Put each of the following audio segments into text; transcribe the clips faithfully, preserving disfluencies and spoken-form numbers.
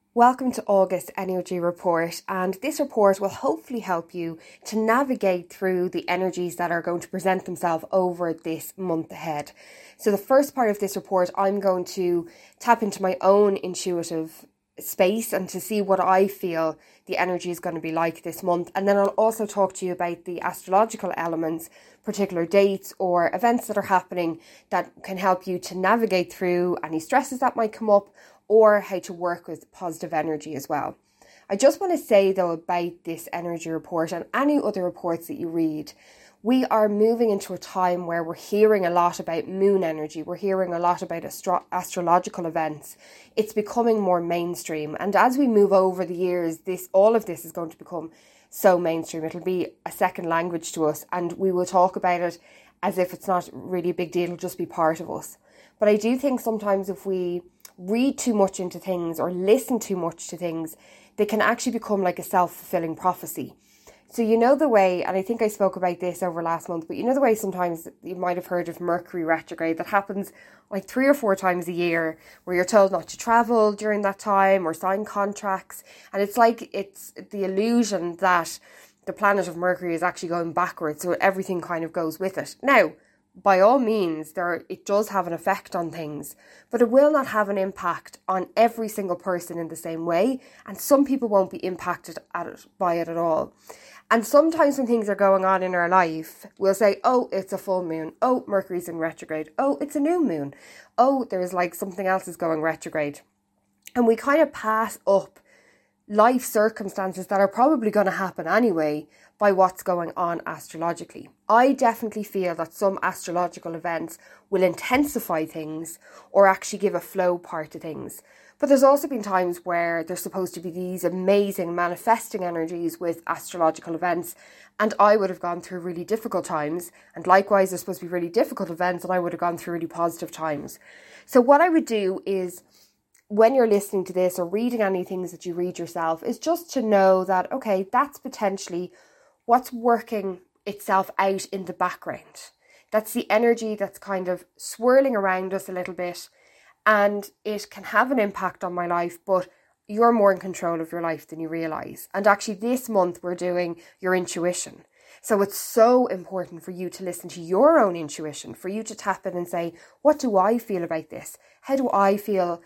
Welcome to August Energy Report, and this report will hopefully help you to navigate through the energies that are going to present themselves over this month ahead. So the first part of this report, I'm going to tap into my own intuitive space and to see what I feel the energy is going to be like this month. And then I'll also talk to you about the astrological elements, particular dates or events that are happening that can help you to navigate through any stresses that might come up, or how to work with positive energy as well. I just want to say though about this energy report and any other reports that you read, we are moving into a time where we're hearing a lot about moon energy. We're hearing a lot about astro- astrological events. It's becoming more mainstream. And as we move over the years, this all of this is going to become so mainstream. It'll be a second language to us, and we will talk about it as if it's not really a big deal. It'll just be part of us. But I do think sometimes if we read too much into things or listen too much to things, they can actually become like a self-fulfilling prophecy. So you know the way, and I think I spoke about this over last month, but you know the way sometimes you might have heard of Mercury retrograde that happens like three or four times a year, where you're told not to travel during that time or sign contracts. And it's like it's the illusion that the planet of Mercury is actually going backwards, so everything kind of goes with it. Now, by all means, there it does have an effect on things, but it will not have an impact on every single person in the same way, and some people won't be impacted at it, by it at all. And sometimes when things are going on in our life, we'll say, oh, it's a full moon, oh, Mercury's in retrograde, oh, it's a new moon, oh, there's like something else is going retrograde. And we kind of pass up life circumstances that are probably going to happen anyway by what's going on astrologically. I definitely feel that some astrological events will intensify things or actually give a flow part to things. But there's also been times where there's supposed to be these amazing manifesting energies with astrological events, and I would have gone through really difficult times, and likewise there's supposed to be really difficult events and I would have gone through really positive times. So what I would do is, when you're listening to this or reading any things that you read yourself, is just to know that, okay, that's potentially what's working itself out in the background. That's the energy that's kind of swirling around us a little bit, and it can have an impact on my life, but you're more in control of your life than you realise. And actually this month we're doing your intuition. So it's so important for you to listen to your own intuition, for you to tap in and say, what do I feel about this? How do I feel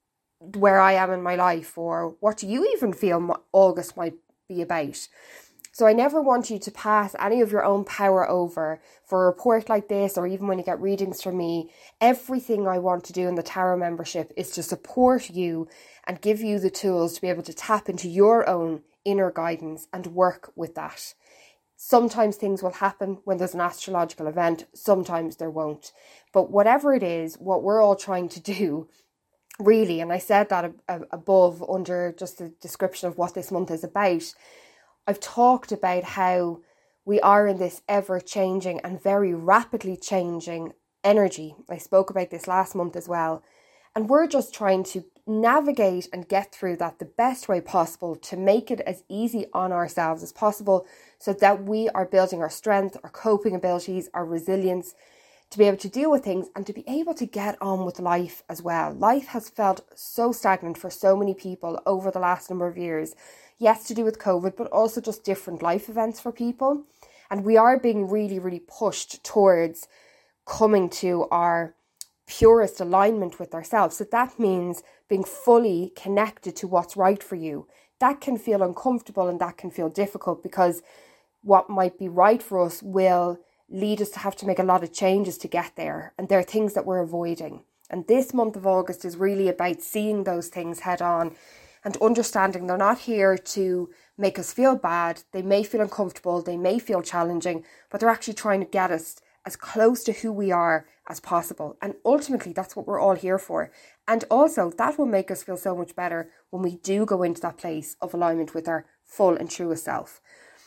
where I am in my life? Or what do you even feel August might be about? So I never want you to pass any of your own power over for a report like this, or even when you get readings from me. Everything I want to do in the tarot membership is to support you and give you the tools to be able to tap into your own inner guidance and work with that. Sometimes things will happen when there's an astrological event, sometimes there won't. But whatever it is, what we're all trying to do, really, and I said that above under just the description of what this month is about, I've talked about how we are in this ever-changing and very rapidly changing energy. I spoke about this last month as well. And we're just trying to navigate and get through that the best way possible to make it as easy on ourselves as possible, so that we are building our strength, our coping abilities, our resilience, to be able to deal with things and to be able to get on with life as well. Life has felt so stagnant for so many people over the last number of years. Yes, to do with COVID, but also just different life events for people. And we are being really, really pushed towards coming to our purest alignment with ourselves. So that means being fully connected to what's right for you. That can feel uncomfortable and that can feel difficult, because what might be right for us will lead us to have to make a lot of changes to get there. And there are things that we're avoiding. And this month of August is really about seeing those things head on and understanding they're not here to make us feel bad. They may feel uncomfortable, they may feel challenging, but they're actually trying to get us as close to who we are as possible. And ultimately, that's what we're all here for. And also, that will make us feel so much better when we do go into that place of alignment with our full and truest self.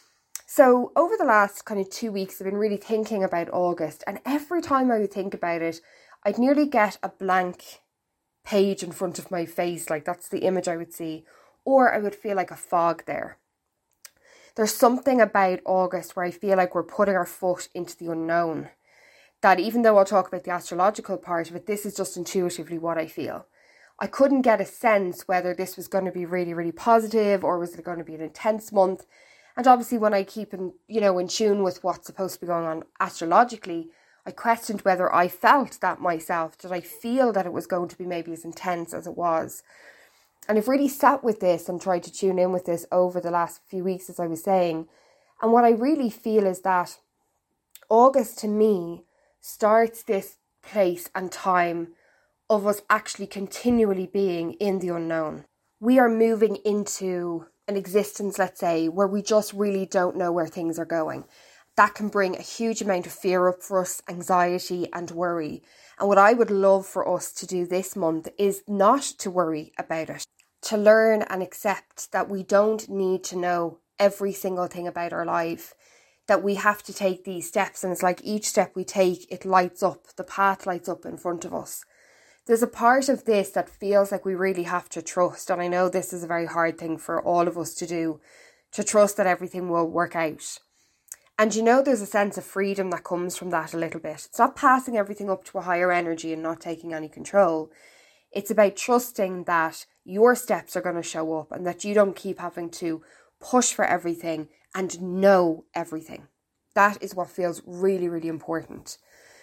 So over the last kind of two weeks, I've been really thinking about August. And every time I would think about it, I'd nearly get a blank page in front of my face. Like, that's the image I would see. Or I would feel like a fog there. There's something about August where I feel like we're putting our foot into the unknown. That even though I'll talk about the astrological part of it, this is just intuitively what I feel. I couldn't get a sense whether this was going to be really, really positive or was it going to be an intense month. And obviously when I keep in, you know, in tune with what's supposed to be going on astrologically, I questioned whether I felt that myself. Did I feel that it was going to be maybe as intense as it was? And I've really sat with this and tried to tune in with this over the last few weeks, as I was saying. And what I really feel is that August to me starts this place and time of us actually continually being in the unknown. We are moving into an existence, let's say, where we just really don't know where things are going. That can bring a huge amount of fear up for us, anxiety and worry. And what I would love for us to do this month is not to worry about it, to learn and accept that we don't need to know every single thing about our life, that we have to take these steps. And it's like each step we take, it lights up, the path lights up in front of us. There's a part of this that feels like we really have to trust. And I know this is a very hard thing for all of us to do, to trust that everything will work out. And you know, there's a sense of freedom that comes from that a little bit. It's not passing everything up to a higher energy and not taking any control. It's about trusting that your steps are going to show up and that you don't keep having to push for everything and know everything. That is what feels really, really important.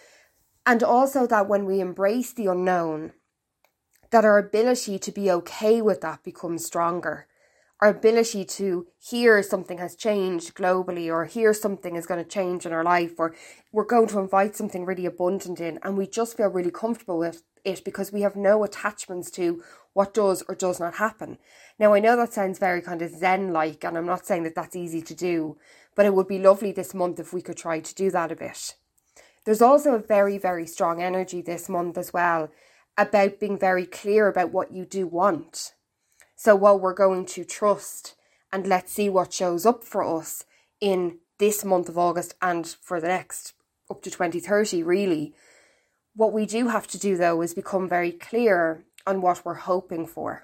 And also that when we embrace the unknown, that our ability to be okay with that becomes stronger. Our ability to hear something has changed globally, or hear something is going to change in our life, or we're going to invite something really abundant in, and we just feel really comfortable with it because we have no attachments to what does or does not happen. Now, I know that sounds very kind of Zen-like, and I'm not saying that that's easy to do, but it would be lovely this month if we could try to do that a bit. There's also a very, very strong energy this month as well about being very clear about what you do want. So while we're going to trust and let's see what shows up for us in this month of August and for the next up to twenty thirty really, what we do have to do though is become very clear on what we're hoping for.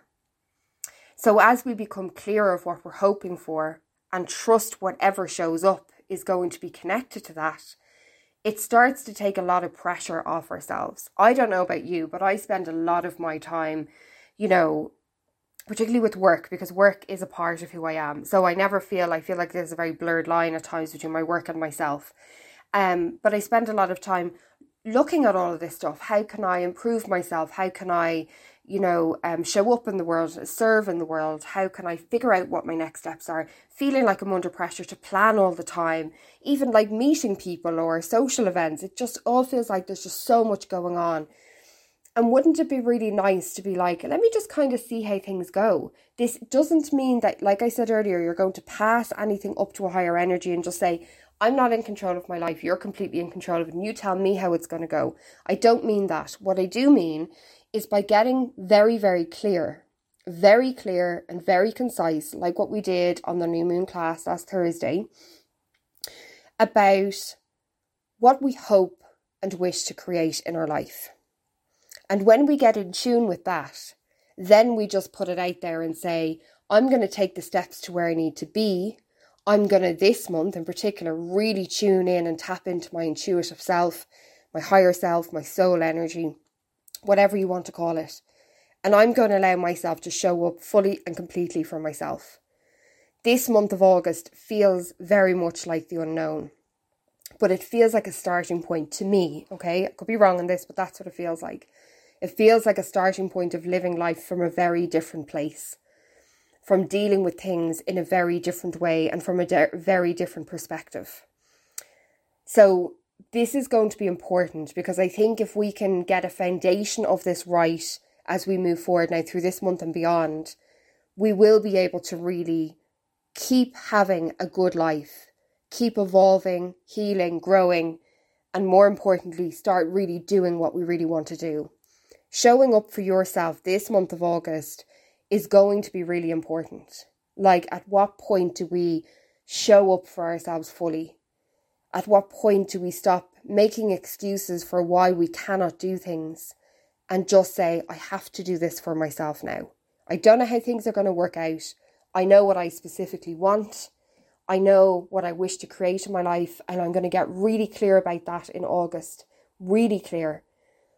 So as we become clear of what we're hoping for and trust whatever shows up is going to be connected to that, it starts to take a lot of pressure off ourselves. I don't know about you, but I spend a lot of my time, you know, particularly with work, because work is a part of who I am. So I never feel, I feel like there's a very blurred line at times between my work and myself. Um, but I spend a lot of time looking at all of this stuff. How can I improve myself? How can I, you know, um, show up in the world, serve in the world? How can I figure out what my next steps are? Feeling like I'm under pressure to plan all the time, even like meeting people or social events. It just all feels like there's just so much going on. And wouldn't it be really nice to be like, let me just kind of see how things go. This doesn't mean that, like I said earlier, you're going to pass anything up to a higher energy and just say, I'm not in control of my life. You're completely in control of it. And you tell me how it's going to go. I don't mean that. What I do mean is by getting very, very clear, very clear and very concise, like what we did on the new moon class last Thursday, about what we hope and wish to create in our life. And when we get in tune with that, then we just put it out there and say, I'm going to take the steps to where I need to be. I'm going to, this month in particular, really tune in and tap into my intuitive self, my higher self, my soul energy, whatever you want to call it. And I'm going to allow myself to show up fully and completely for myself. This month of August feels very much like the unknown, but it feels like a starting point to me, okay? I could be wrong on this, but that's what it feels like. It feels like a starting point of living life from a very different place, from dealing with things in a very different way and from a de- very different perspective. So this is going to be important because I think if we can get a foundation of this right as we move forward now through this month and beyond, we will be able to really keep having a good life, keep evolving, healing, growing, and more importantly, start really doing what we really want to do. Showing up for yourself this month of August is going to be really important. Like, at what point do we show up for ourselves fully? At what point do we stop making excuses for why we cannot do things and just say, I have to do this for myself now. I don't know how things are going to work out. I know what I specifically want. I know what I wish to create in my life, and I'm going to get really clear about that in August. Really clear.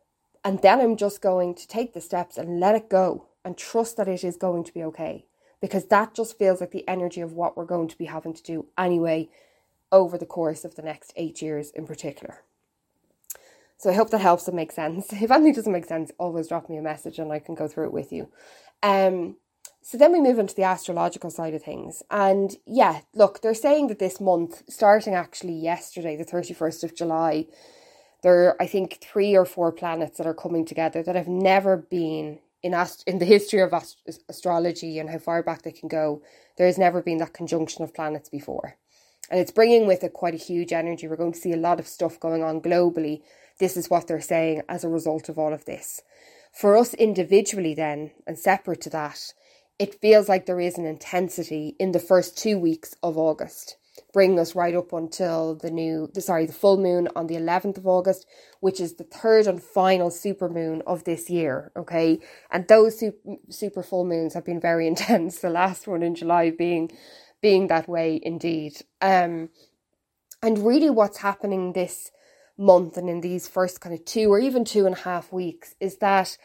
And then I'm just going to take the steps and let it go and trust that it is going to be okay. Because that just feels like the energy of what we're going to be having to do anyway over the course of the next eight years in particular. So I hope that helps and makes sense. If anything doesn't make sense, always drop me a message and I can go through it with you. Um, so then we move into the astrological side of things. And yeah, look, they're saying that this month, starting actually yesterday, the thirty-first of July, there are, I think, three or four planets that are coming together that have never been in ast- in the history of ast- astrology and how far back they can go. There has never been that conjunction of planets before. And it's bringing with it quite a huge energy. We're going to see a lot of stuff going on globally. This is what they're saying as a result of all of this. For us individually then, and separate to that, it feels like there is an intensity in the first two weeks of August, bringing us right up until the new, the, sorry, the full moon on the eleventh of August, which is the third and final supermoon of this year, okay? And those super, super full moons have been very intense, the last one in July being being that way indeed. Um, and really what's happening this month and in these first kind of two or even two and a half weeks is that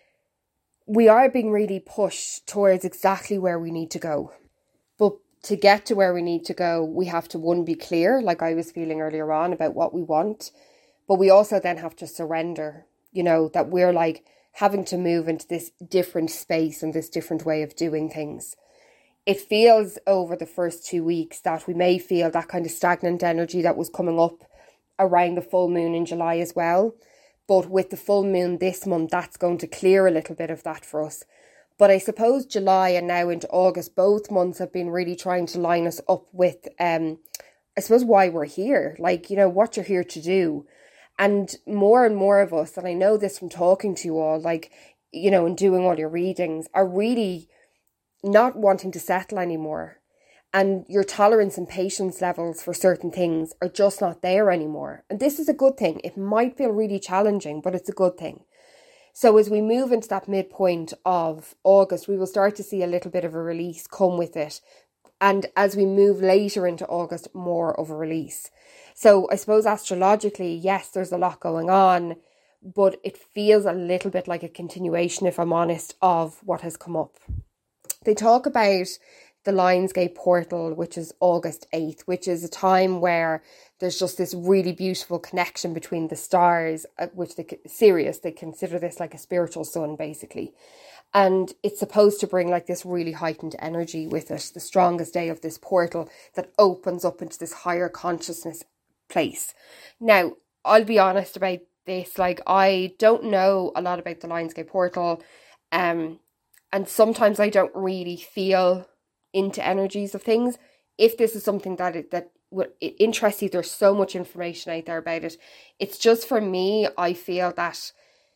we are being really pushed towards exactly where we need to go. But to get to where we need to go, we have to, one, be clear, like I was feeling earlier on, about what we want. But we also then have to surrender, you know, that we're like having to move into this different space and this different way of doing things. It feels over the first two weeks that we may feel that kind of stagnant energy that was coming up around the full moon in July as well. But with the full moon this month, that's going to clear a little bit of that for us. But I suppose July and now into August, both months have been really trying to line us up with, um, I suppose, why we're here. Like, you know, what you're here to do. And more and more of us, and I know this from talking to you all, like, you know, and doing all your readings, are really not wanting to settle anymore. And your tolerance and patience levels for certain things are just not there anymore. And this is a good thing. It might feel really challenging, but it's a good thing. So as we move into that midpoint of August, we will start to see a little bit of a release come with it. And as we move later into August, more of a release. So I suppose astrologically, yes, there's a lot going on, but it feels a little bit like a continuation, if I'm honest, of what has come up. They talk about the Lionsgate portal, which is August eighth, which is a time where there's just this really beautiful connection between the stars, which they, Sirius, they consider this like a spiritual sun, basically. And it's supposed to bring like this really heightened energy with it, the strongest day of this portal that opens up into this higher consciousness place. Now, I'll be honest about this, like I don't know a lot about the Lionsgate portal, um, and sometimes I don't really feel into energies of things. If this is something that it, that would interest you, there's so much information out there about it. It's just, for me, I feel that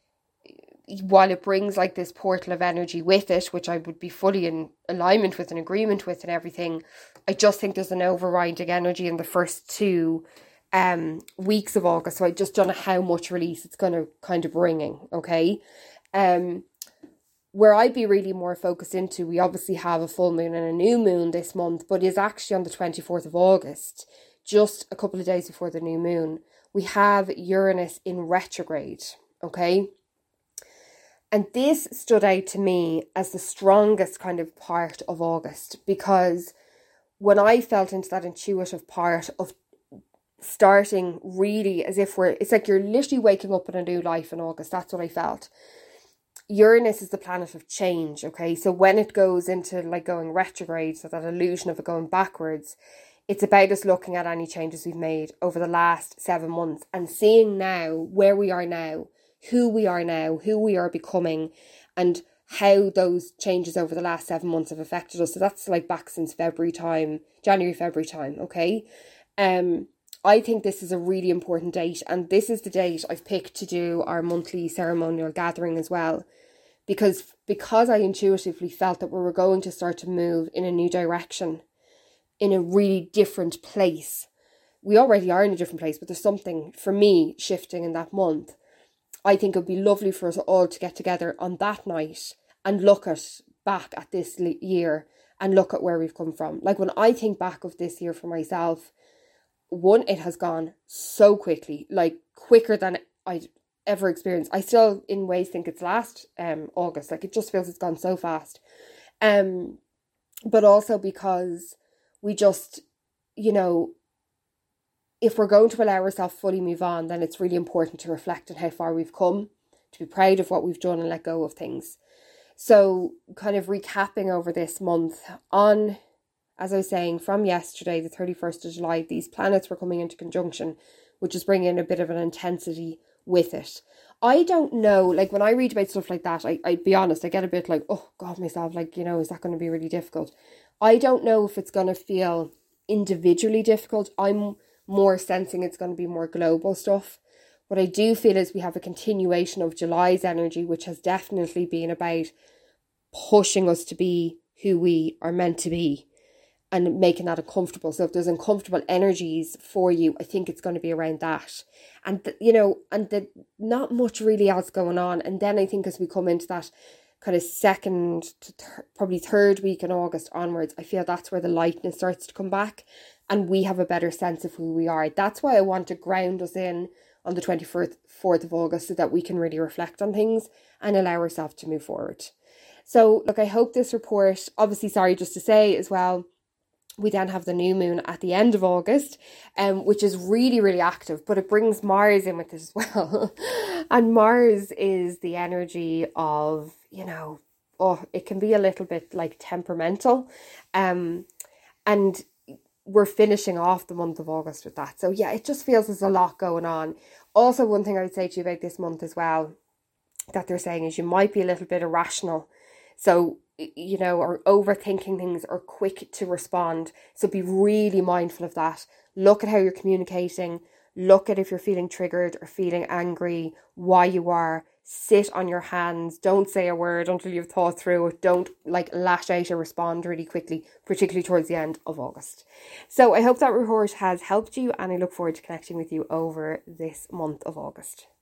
while it brings like this portal of energy with it, which I would be fully in alignment with and agreement with and everything, I just think there's an overriding energy in the first two um weeks of August. So I just don't know how much release it's going to kind of bringing, okay? Um, Where I'd be really more focused into, we obviously have a full moon and a new moon this month, but is actually on the twenty-fourth of August, just a couple of days before the new moon. We have Uranus in retrograde, okay? And this stood out to me as the strongest kind of part of August, because when I felt into that intuitive part of starting really as if we're, it's like you're literally waking up in a new life in August. That's what I felt. Uranus is the planet of change, okay? So when it goes into like going retrograde, so that illusion of it going backwards, it's about us looking at any changes we've made over the last seven months and seeing now where we are now, who we are now, who we are becoming, and how those changes over the last seven months have affected us. So that's like back since February time, January, February time, okay? Um, I think this is a really important date, and this is the date I've picked to do our monthly ceremonial gathering as well. Because, because I intuitively felt that we were going to start to move in a new direction, in a really different place. We already are in a different place, but there's something, for me, shifting in that month. I think it would be lovely for us all to get together on that night and look at back at this year and look at where we've come from. Like when I think back of this year for myself, one, it has gone so quickly, like quicker than I ever experienced. I still in ways think it's last um August. Like, it just feels it's gone so fast. Um, but also because we just, you know, if we're going to allow ourselves fully move on, then it's really important to reflect on how far we've come, to be proud of what we've done and let go of things. So kind of recapping over this month, on, as I was saying, from yesterday, the thirty-first of July, these planets were coming into conjunction, which is bringing a bit of an intensity with it. I don't know, like when I read about stuff like that, I, I'd be honest, I get a bit like, oh God, myself, like, you know, is that going to be really difficult? I don't know if it's going to feel individually difficult. I'm more sensing it's going to be more global stuff. What I do feel is we have a continuation of July's energy, which has definitely been about pushing us to be who we are meant to be and making that uncomfortable. So if there's uncomfortable energies for you, I think it's going to be around that. And, the, you know, and the, not much really else going on. And then I think as we come into that kind of second to th- probably third week in August onwards, I feel that's where the lightness starts to come back and we have a better sense of who we are. That's why I want to ground us in on the twenty-fourth of August so that we can really reflect on things and allow ourselves to move forward. So look, I hope this report, obviously, sorry, just to say as well, we then have the new moon at the end of August, um, which is really, really active, but it brings Mars in with it as well. And Mars is the energy of, you know, oh, it can be a little bit like temperamental. Um, and we're finishing off the month of August with that. So yeah, it just feels there's a lot going on. Also, one thing I would say to you about this month as well, that they're saying is you might be a little bit irrational. So, you know, or overthinking things or quick to respond. So be really mindful of that. Look at how you're communicating. Look at if you're feeling triggered or feeling angry, why you are. Sit on your hands. Don't say a word until you've thought through it. Don't like lash out or respond really quickly, particularly towards the end of August. So I hope that report has helped you and I look forward to connecting with you over this month of August.